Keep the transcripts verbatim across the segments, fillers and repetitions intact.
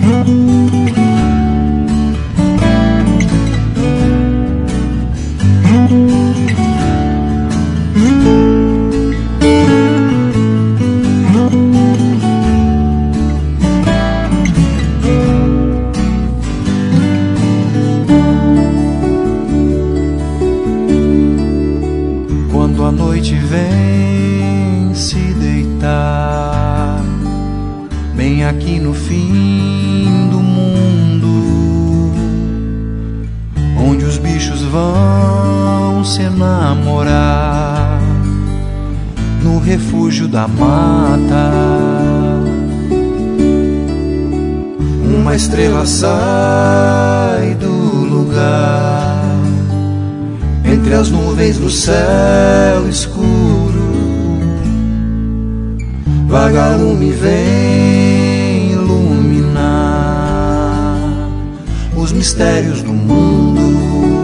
Quando a noite vem se deitar, bem aqui no fim do mundo, onde os bichos vão se enamorar, no refúgio da mata, uma estrela sai do lugar, entre as nuvens do céu escuro, vagalume vem iluminar os mistérios do mundo.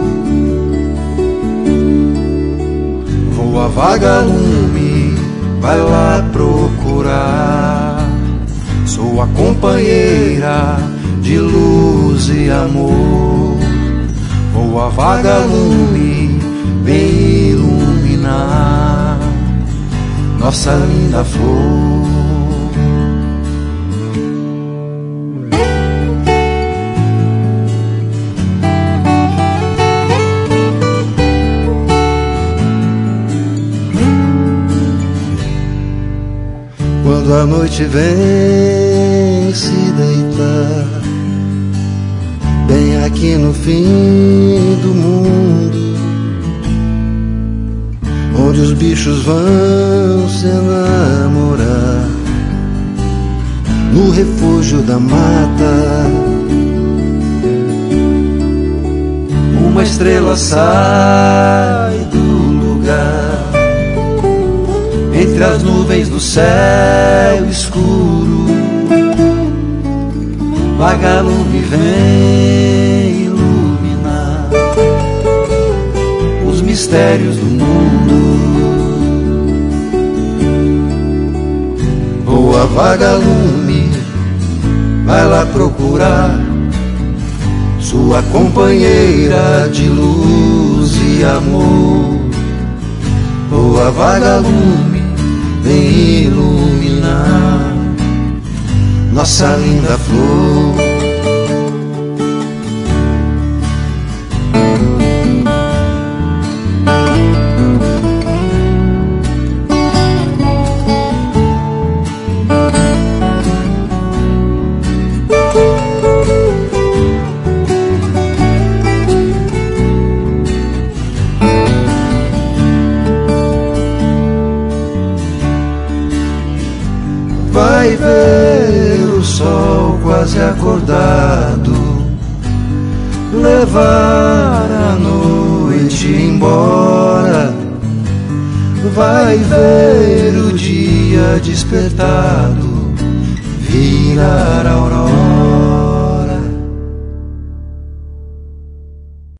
Voa vagalume, vai lá procurar sua companheira de luz e amor. Voa vagalume, vem iluminar nossa linda flor. Quando a noite vem se deitar, bem aqui no fim do mundo, onde os bichos vão se enamorar, no refúgio da mata, uma estrela sai do lugar, entre as nuvens do céu escuro, vagalume vem iluminar os mistérios do mundo. Voa vagalume, vai lá procurar sua companheira de luz e amor. Voa vagalume, vem iluminar nossa linda flor. Vai ver o sol quase acordado, levar a noite embora. Vai ver o dia despertado, virar ao